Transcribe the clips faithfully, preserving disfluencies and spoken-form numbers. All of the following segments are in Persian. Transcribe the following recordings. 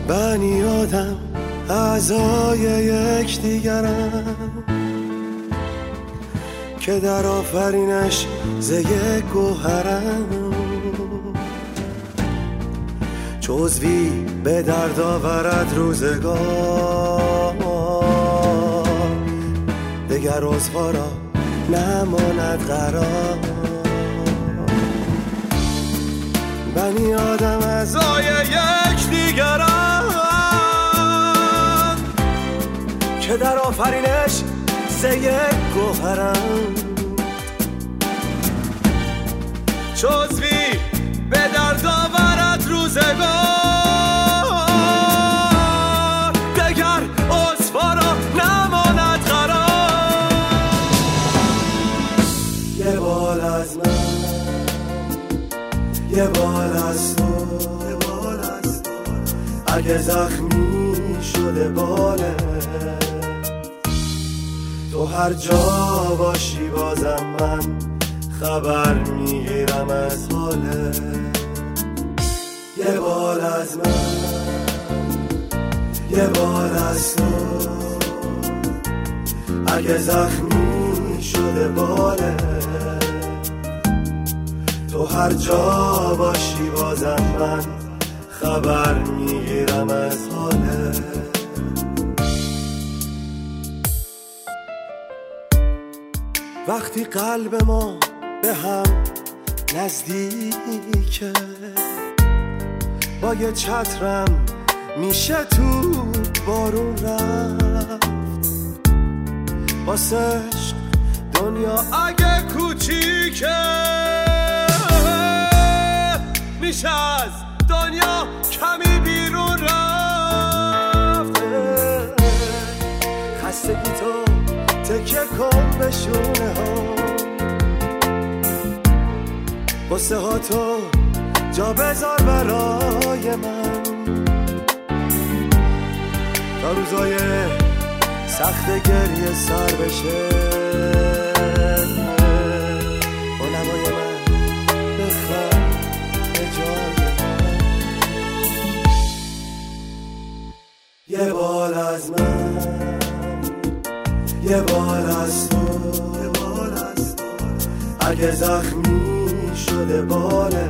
بنی آدم اعضای یک دیگرم که در آفرینش ز یک گوهرم، جزوی به درد آورد روزگار، دگر عضوا را نماند قرار. بنی آدم اعضای یک دیگرم که در آفرینش ز یک گوهرم، جزوی به درد آورد روزگار، دگر عضوا را نماند قرار. یه بال از من، یه بال از تو، اگه زخمی شده باله تو هر جا باشی بازم من خبر میگیرم از حاله. یه بال از من، یه بال از تو، اگه زخمی شده باله تو هر جا باشی بازم من خبر میگیرم از حاله. وقتی قلب ما به هم نزدیکه، با یه چترم میشه تو بارون رفت، واسه عشق دنیا اگه کوچیکه میشه از دنیا کمی بیرون رفت. خستگی تو تکه کن به شونه ها، بسه ها تو جا بذار برای من، تا روزای سخت گریه سر بشه با نوای من بخند به جای من. یه بال از من، یه بال از تو، اگه زخمی شده باله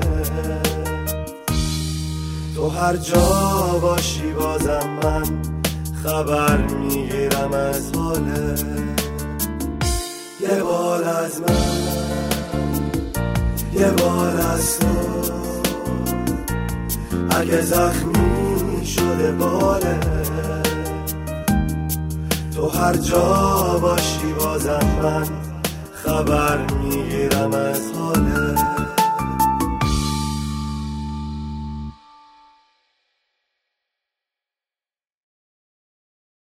تو هر جا باشی بازم من خبر میگیرم از حاله. یه بال از من، یه بال از تو، اگه زخمی شده باله تو هر جا باشی بازم من خبر میگیرم از حاله.